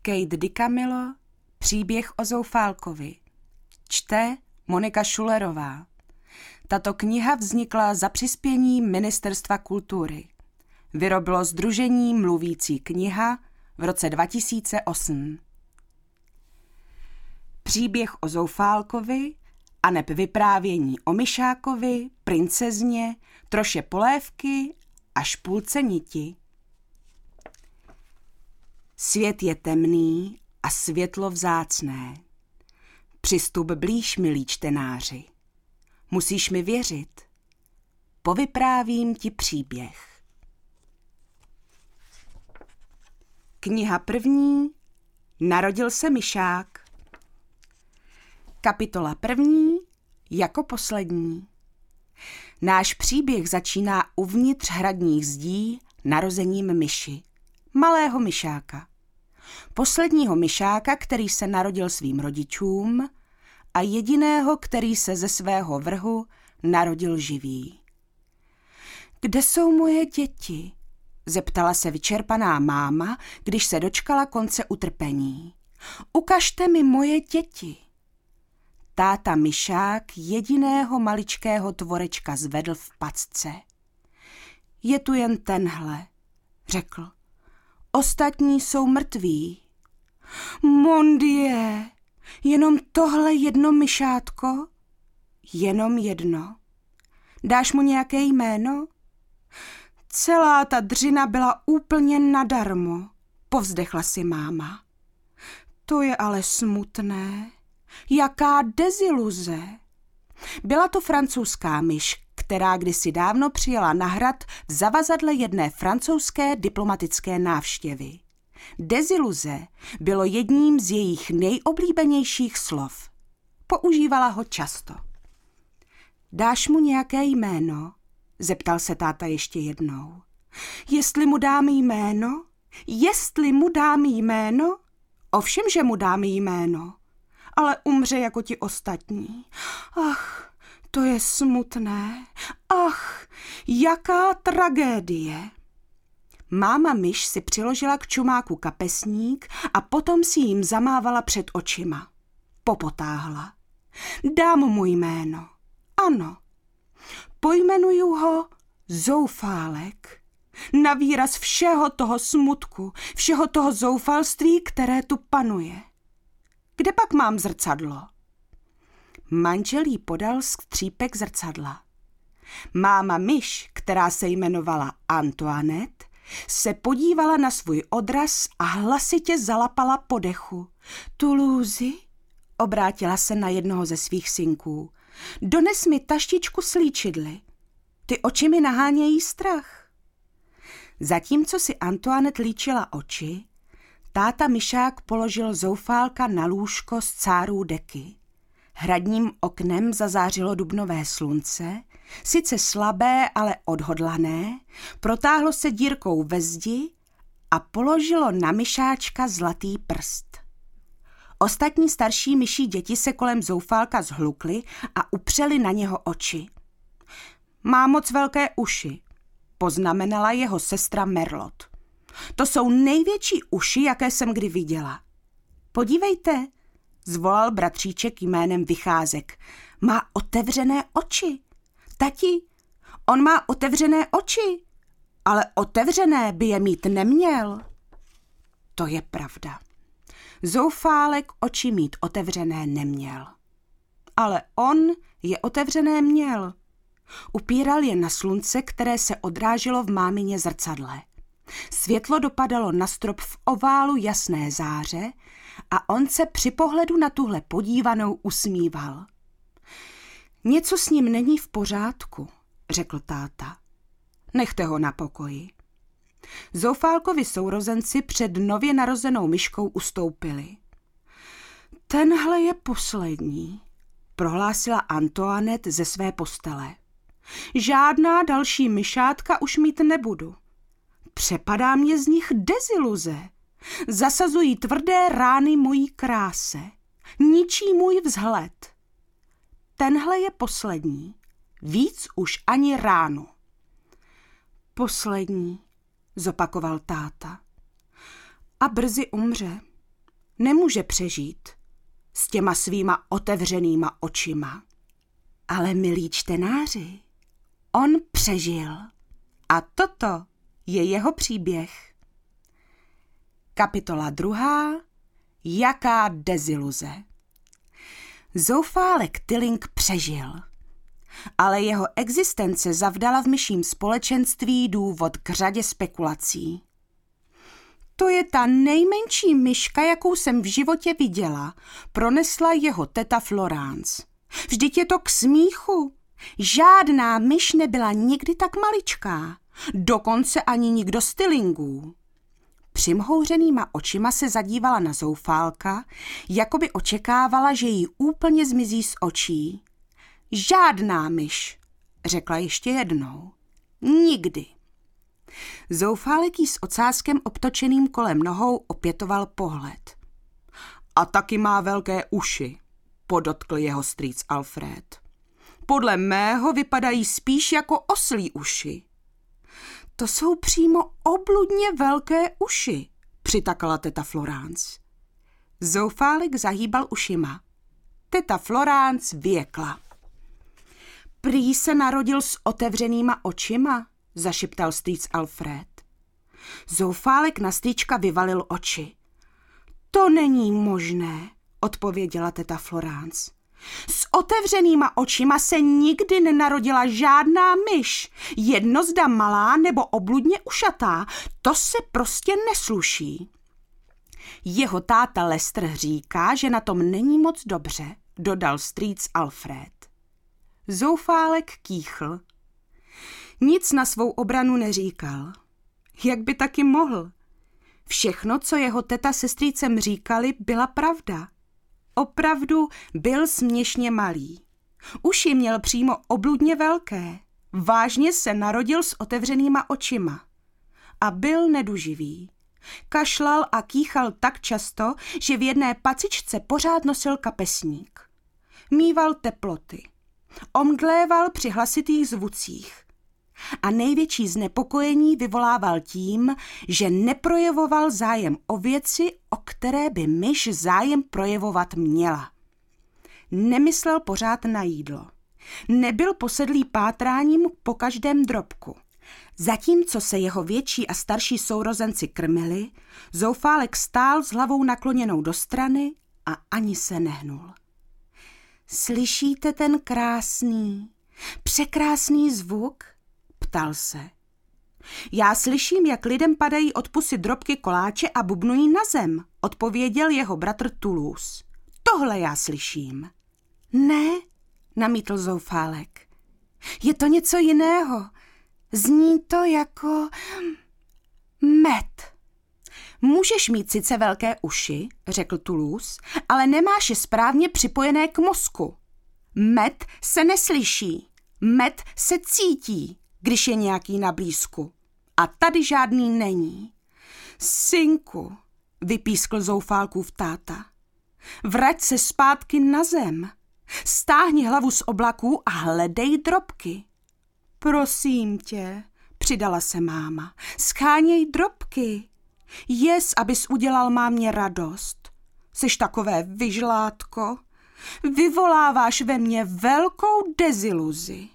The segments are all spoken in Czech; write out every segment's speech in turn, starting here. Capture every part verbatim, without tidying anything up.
Kate DiCamillo, Příběh o Zoufálkovi. Čte Monika Šulerová. Tato kniha vznikla za přispění Ministerstva kultury. Vyrobilo sdružení Mluvící kniha v roce dva tisíce osm. Příběh o Zoufálkovi aneb vyprávění o myšákovi, princezně, troše polévky a špůlce niti. Svět je temný a světlo vzácné. Přistup blíž, milí čtenáři. Musíš mi věřit. Povyprávím ti příběh. Kniha první. Narodil se myšák. Kapitola první. Jako poslední. Náš příběh začíná uvnitř hradních zdí narozením myši. Malého myšáka. Posledního myšáka, který se narodil svým rodičům a jediného, který se ze svého vrhu narodil živý. Kde jsou moje děti? Zeptala se vyčerpaná máma, když se dočkala konce utrpení. Ukažte mi moje děti. Táta myšák jediného maličkého tvorečka zvedl v pacce. Je tu jen tenhle, řekl. Ostatní jsou mrtví. Mon Dieu, jenom tohle jedno myšátko? Jenom jedno. Dáš mu nějaké jméno? Celá ta dřina byla úplně nadarmo, povzdechla si máma. To je ale smutné. Jaká deziluze. Byla to francouzská myš, která kdysi dávno přijela na hrad v zavazadle jedné francouzské diplomatické návštěvy. Deziluze bylo jedním z jejich nejoblíbenějších slov. Používala ho často. Dáš mu nějaké jméno? Zeptal se táta ještě jednou. Jestli mu dám jméno? Jestli mu dám jméno? Ovšem, že mu dám jméno. Ale umře jako ti ostatní. Ach, to je smutné. Ach, jaká tragédie. Máma myš si přiložila k čumáku kapesník a potom si jim zamávala před očima. Popotáhla. Dám mu jméno. Ano. Pojmenuju ho Zoufálek. Na výraz všeho toho smutku, všeho toho zoufalství, které tu panuje. Kde pak mám zrcadlo? Manžel jí podal skřípek zrcadla. Máma myš, která se jmenovala Antoinette, se podívala na svůj odraz a hlasitě zalapala po dechu. Toulouse? Obrátila se na jednoho ze svých synků. Dones mi taštičku s líčidly. Ty oči mi nahánějí strach. Zatímco si Antoinette líčila oči, táta myšák položil Zoufálka na lůžko z cárů deky. Hradním oknem zazářilo dubnové slunce, sice slabé, ale odhodlané, protáhlo se dírkou ve zdi a položilo na myšáčka zlatý prst. Ostatní starší myší děti se kolem Zoufálka zhlukly a upřeli na něho oči. Má moc velké uši, poznamenala jeho sestra Merlot. To jsou největší uši, jaké jsem kdy viděla. Podívejte, zvolal bratříček jménem Vycházek. Má otevřené oči. Tati, on má otevřené oči, ale otevřené by je mít neměl. To je pravda. Zoufálek oči mít otevřené neměl. Ale on je otevřené měl. Upíral je na slunce, které se odráželo v mámině zrcadle. Světlo dopadalo na strop v oválu jasné záře a on se při pohledu na tuhle podívanou usmíval. Něco s ním není v pořádku, řekl táta. Nechte ho na pokoji. Zoufálkovi sourozenci před nově narozenou myškou ustoupili. Tenhle je poslední, prohlásila Antoinette ze své postele. Žádná další myšátka už mít nebudu. Přepadá mě z nich deziluze. Zasazují tvrdé rány mojí kráse. Ničí můj vzhled. Tenhle je poslední. Víc už ani ránu. Poslední, zopakoval táta. A brzy umře. nemůže přežít s těma svýma otevřenýma očima. Ale milí čtenáři, on přežil. A toto je jeho příběh. Kapitola druhá. Jaká deziluze. Zoufálek Tillink přežil, ale jeho existence zavdala v myším společenství důvod k řadě spekulací. To je ta nejmenší myška, jakou jsem v životě viděla, pronesla jeho teta Florence. Vždyť je to k smíchu. Žádná myš nebyla nikdy tak maličká, dokonce ani nikdo z Tillingů. Přimhouřenýma očima se zadívala na zoufálka, jako by očekávala, že jí úplně zmizí z očí. Žádná myš, řekla ještě jednou. Nikdy. Zoufálek jí s ocáskem obtočeným kolem nohou opětoval pohled. A taky má velké uši, podotkl jeho strýc Alfred. Podle mého vypadají spíš jako oslí uši. To jsou přímo obludně velké uši, přitakala teta Florence. Zoufálek zahýbal ušima. Teta Florence vyjekla. Prý se narodil s otevřenýma očima, zašeptal strýc Alfred. Zoufálek na strýčka vyvalil oči. To není možné, odpověděla teta Florence. S otevřenýma očima se nikdy nenarodila žádná myš. Jedno zda malá nebo obludně ušatá, to se prostě nesluší. Jeho táta Lester říká, že na tom není moc dobře, dodal strýc Alfred. Zoufálek kýchl. Nic na svou obranu neříkal. Jak by taky mohl? Všechno, co jeho teta se strýcem říkali, byla pravda. Opravdu byl směšně malý. Uši měl přímo obludně velké. Vážně se narodil s otevřenýma očima. A byl neduživý. Kašlal a kýchal tak často, že v jedné pacičce pořád nosil kapesník. Míval teploty. Omdléval při hlasitých zvucích. A největší znepokojení vyvolával tím, že neprojevoval zájem o věci, o které by myš zájem projevovat měla. Nemyslel pořád na jídlo. Nebyl posedlý pátráním po každém drobku. Zatímco se jeho větší a starší sourozenci krmili, zoufálek stál s hlavou nakloněnou do strany a ani se nehnul. Slyšíte ten krásný, překrásný zvuk? Ptal se. Já slyším, jak lidem padají od pusy drobky koláče a bubnují na zem, odpověděl jeho bratr Toulouse. Tohle já slyším. Ne, namítl zoufálek. Je to něco jiného. Zní to jako med. Můžeš mít sice velké uši, řekl Toulouse, ale nemáš je správně připojené k mozku. Med se neslyší, med se cítí, když je nějaký na blízku. A tady žádný není. Synku, vypískl zoufálkův táta, vrať se zpátky na zem. Stáhni hlavu z oblaků a hledej drobky. Prosím tě, přidala se máma, scháněj drobky. Jes, abys udělal mámě radost. Seš takové vyžlátko. Vyvoláváš ve mně velkou deziluzi.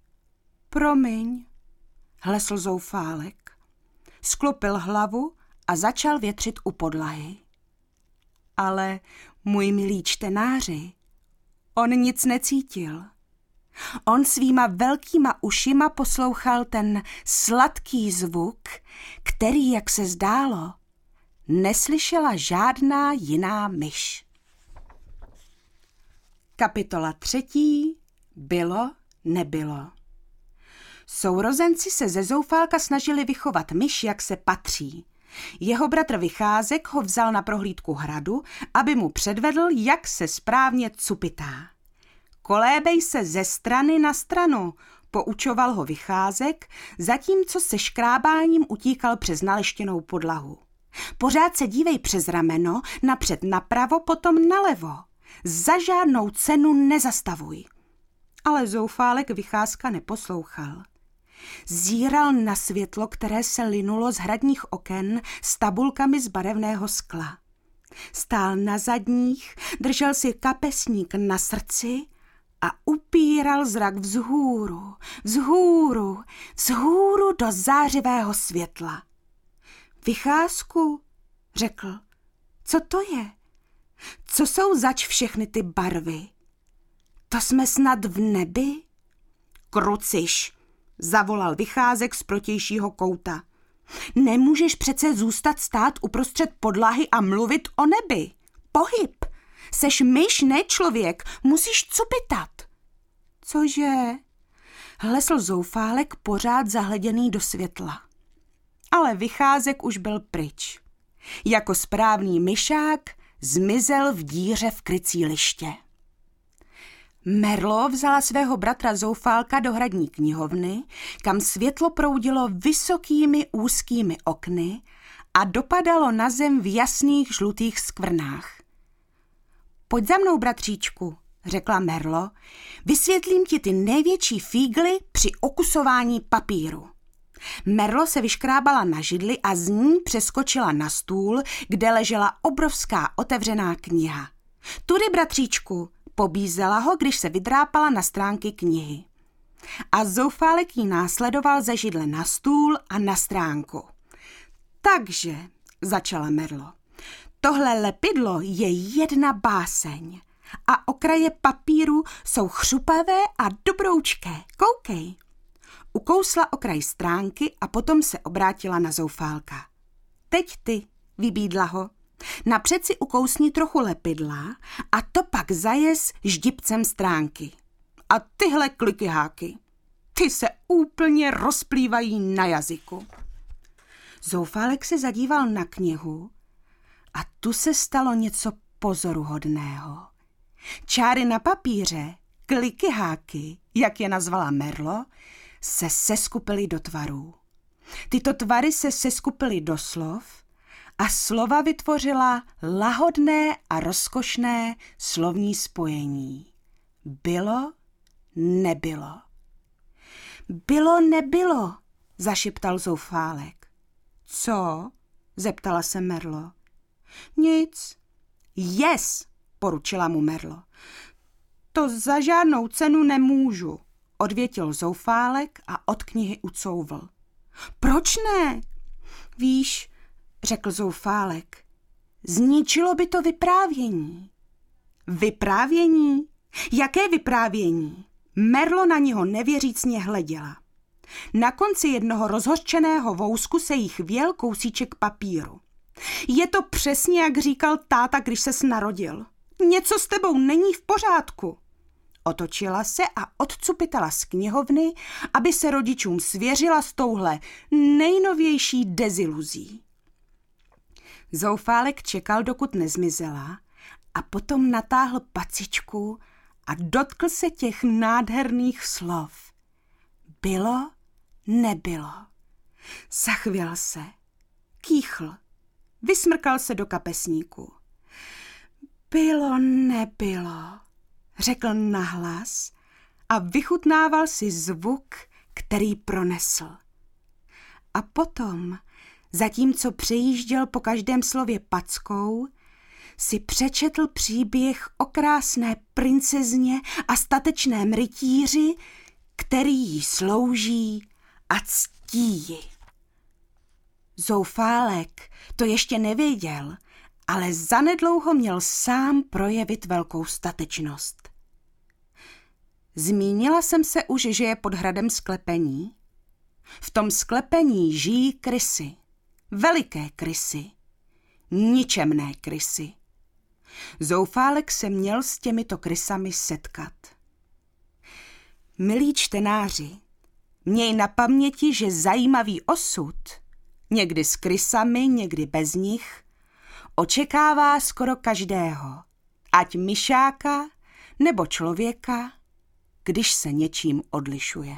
Promiň, hlesl zoufálek. Sklopil hlavu a začal větřit u podlahy. Ale, můj milý čtenáři, on nic necítil. On svýma velkýma ušima poslouchal ten sladký zvuk, který, jak se zdálo, neslyšela žádná jiná myš. Kapitola třetí. Bylo, nebylo. Sourozenci se ze zoufálka snažili vychovat myš, jak se patří. Jeho bratr Vycházek ho vzal na prohlídku hradu, aby mu předvedl, jak se správně cupitá. Kolébej se ze strany na stranu, poučoval ho Vycházek, zatímco se škrábáním utíkal přes naleštěnou podlahu. Pořád se dívej přes rameno, napřed napravo, potom nalevo. Za žádnou cenu nezastavuj. Ale zoufálek Vycházka neposlouchal. Zíral na světlo, které se linulo z hradních oken s tabulkami z barevného skla. Stál na zadních, držel si kapesník na srdci a upíral zrak vzhůru, vzhůru, vzhůru do zářivého světla. Vycházku, řekl, co to je? Co jsou zač všechny ty barvy? To jsme snad v nebi? Kruciš, zavolal Vycházek z protějšího kouta. Nemůžeš přece zůstat stát uprostřed podlahy a mluvit o nebi. Pohyb. Seš myš, ne člověk. Musíš cupitat. Cože? Hlesl zoufálek pořád zahleděný do světla. Ale Vycházek už byl pryč. Jako správný myšák zmizel v díře v krycí liště. Merlo vzala svého bratra Zoufálka do hradní knihovny, kam světlo proudilo vysokými úzkými okny a dopadalo na zem v jasných žlutých skvrnách. Pojď za mnou, bratříčku, řekla Merlo, vysvětlím ti ty největší fígly při okusování papíru. Merlo se vyškrábala na židli a z ní přeskočila na stůl, kde ležela obrovská otevřená kniha. Tudy, bratříčku, pobízela ho, když se vydrápala na stránky knihy. A Zoufálek jí následoval ze židle na stůl a na stránku. Takže, začala Merlo, tohle lepidlo je jedna báseň a okraje papíru jsou chřupavé a dobroučké. Koukej. Ukousla okraj stránky a potom se obrátila na Zoufálka. Teď ty, vybídla ho. Napřed si ukousni trochu lepidla a to pak zajez ždibcem stránky. A tyhle klikyháky, ty se úplně rozplývají na jazyku. Zoufálek se zadíval na knihu a tu se stalo něco pozoruhodného. Čáry na papíře, klikyháky, jak je nazvala Merlo, se seskupily do tvarů. Tyto tvary se seskupily do slov a slova vytvořila lahodné a rozkošné slovní spojení. Bylo, nebylo. Bylo, nebylo, zašeptal Zoufálek. Co? Zeptala se Merlo. Nic. Yes, poručila mu Merlo. To za žádnou cenu nemůžu, odvětil Zoufálek a od knihy ucouvl. Proč ne? Víš, řekl Zoufálek, zničilo by to vyprávění. Vyprávění? Jaké vyprávění? Merlo na něho nevěřícně hleděla. Na konci jednoho rozhořčeného vousku se jí chvěl kousíček papíru. Je to přesně, jak říkal táta, když ses narodil. Něco s tebou není v pořádku. Otočila se a odcupitala z knihovny, aby se rodičům svěřila s touhle nejnovější deziluzí. Zoufálek čekal, dokud nezmizela, a potom natáhl pacičku a dotkl se těch nádherných slov. Bylo, nebylo. Zachvěl se, kýchl, vysmrkal se do kapesníku. Bylo, nebylo, řekl nahlas a vychutnával si zvuk, který pronesl. A potom, zatímco přejížděl po každém slově packou, si přečetl příběh o krásné princezně a statečném rytíři, který jí slouží a ctí ji. Zoufálek to ještě nevěděl, ale zanedlouho měl sám projevit velkou statečnost. Zmínila jsem se už, že je pod hradem sklepení. V tom sklepení žijí krysy, veliké krysy, ničemné krysy. Zoufálek se měl s těmito krysami setkat. Milí čtenáři, měj na paměti, že zajímavý osud, někdy s krysami, někdy bez nich, očekává skoro každého, ať myšáka nebo člověka, když se něčím odlišuje.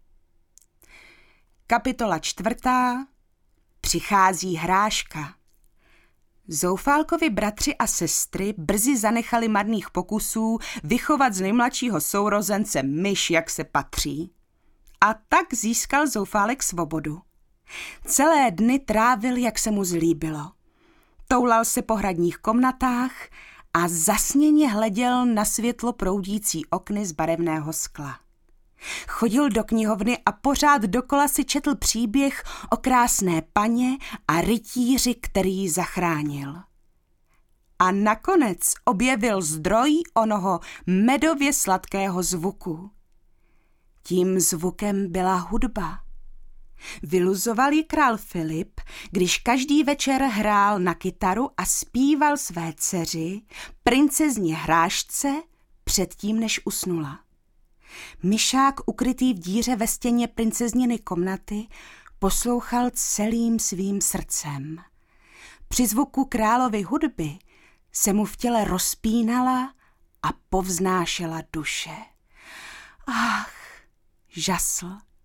Kapitola čtvrtá. Přichází hráška. Zoufálkovi bratři a sestry brzy zanechali marných pokusů vychovat z nejmladšího sourozence myš, jak se patří. A tak získal Zoufálek svobodu. Celé dny trávil, jak se mu zlíbilo. toulal se po hradních komnatách a zasněně hleděl na světlo proudící okny z barevného skla. Chodil do knihovny a pořád dokola si četl příběh o krásné paně a rytíři, který ji zachránil. A nakonec objevil zdroj onoho medově sladkého zvuku. Tím zvukem byla hudba. Vyluzoval ji král Filip, když každý večer hrál na kytaru a zpíval své dceři, princezně Hrášce, předtím, než usnula. Myšák, ukrytý v díře ve stěně princezněny komnaty, poslouchal celým svým srdcem. Při zvuku královy hudby se mu v těle rozpínala a povznášela duše. Ach, žasl,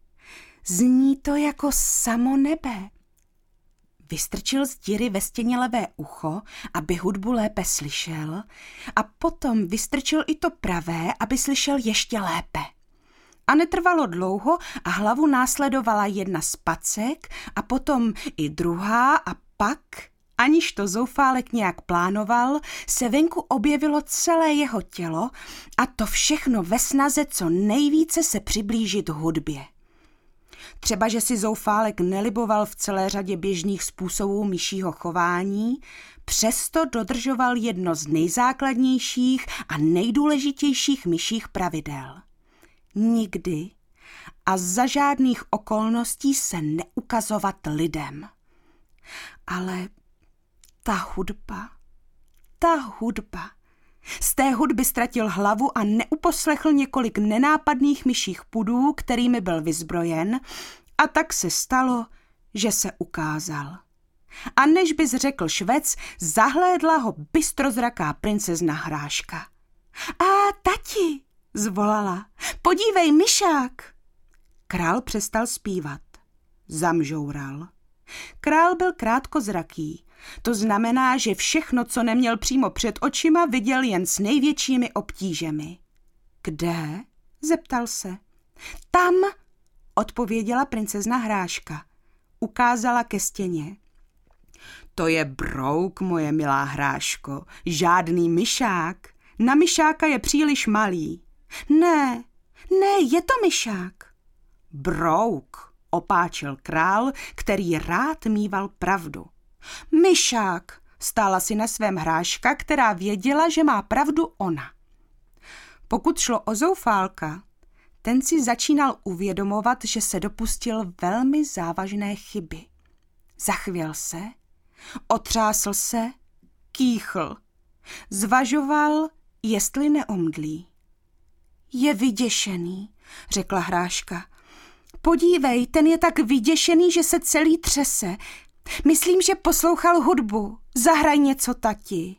zní to jako samo nebe. Vystrčil z díry ve stěně levé ucho, aby hudbu lépe slyšel, a potom vystrčil i to pravé, aby slyšel ještě lépe. A netrvalo dlouho a hlavu následovala jedna z pacek a potom i druhá a pak, aniž to zoufálek nějak plánoval, se venku objevilo celé jeho tělo a to všechno ve snaze co nejvíce se přiblížit hudbě. Třeba, že si zoufálek neliboval v celé řadě běžných způsobů myšího chování, přesto dodržoval jedno z nejzákladnějších a nejdůležitějších myších pravidel. Nikdy a za žádných okolností se neukazovat lidem. Ale ta hudba, ta hudba. Z té hudby ztratil hlavu a neuposlechl několik nenápadných myších pudů, kterými byl vyzbrojen, a tak se stalo, že se ukázal. A než bys řekl švec, zahlédla ho bystrozraká princezna Hráška. A tati, zvolala, podívej, myšák. Král přestal zpívat. Zamžoural. Král byl krátkozraký. To znamená, že všechno, co neměl přímo před očima, viděl jen s největšími obtížemi. Kde? Zeptal se. Tam, odpověděla princezna Hráška. Ukázala ke stěně. To je brouk, moje milá Hráško, žádný myšák. Na myšáka je příliš malý. Ne, ne, je to myšák. Brouk, opáčil král, který rád míval pravdu. Myšák, stála si na svém Hráška, která věděla, že má pravdu ona. Pokud šlo o zoufálka, ten si začínal uvědomovat, že se dopustil velmi závažné chyby. Zachvěl se, otřásl se, kýchl, zvažoval, jestli neomdlí. Je vyděšený, řekla Hráška. Podívej, ten je tak vyděšený, že se celý třese. Myslím, že poslouchal hudbu. Zahraj něco, tati.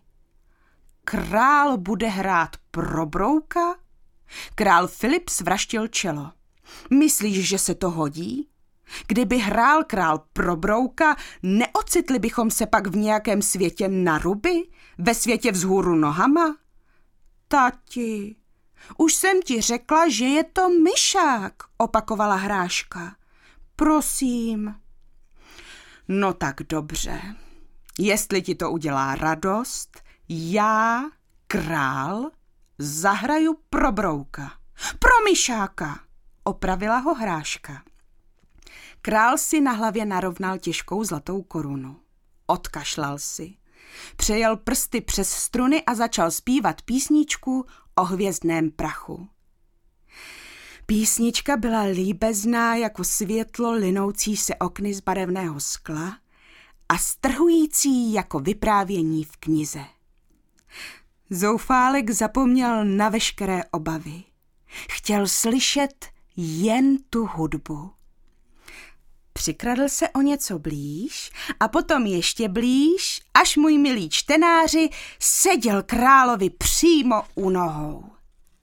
Král bude hrát pro brouka? Král Filip svraštil čelo. Myslíš, že se to hodí? Kdyby hrál král pro brouka, neocitli bychom se pak v nějakém světě na ruby? Ve světě vzhůru nohama? Tati, už jsem ti řekla, že je to myšák, opakovala Hráška. Prosím. No tak dobře. Jestli ti to udělá radost, já, král, zahraju pro brouka. Pro myšáka, opravila ho Hráška. Král si na hlavě narovnal těžkou zlatou korunu. Odkašlal si. Přejel prsty přes struny a začal zpívat písničku o hvězdném prachu. Písnička byla líbezná jako světlo linoucí se okny z barevného skla a strhující jako vyprávění v knize. Zoufálek zapomněl na veškeré obavy. Chtěl slyšet jen tu hudbu. Přikradl se o něco blíž a potom ještě blíž, až můj milý čtenáři seděl královi přímo u nohou.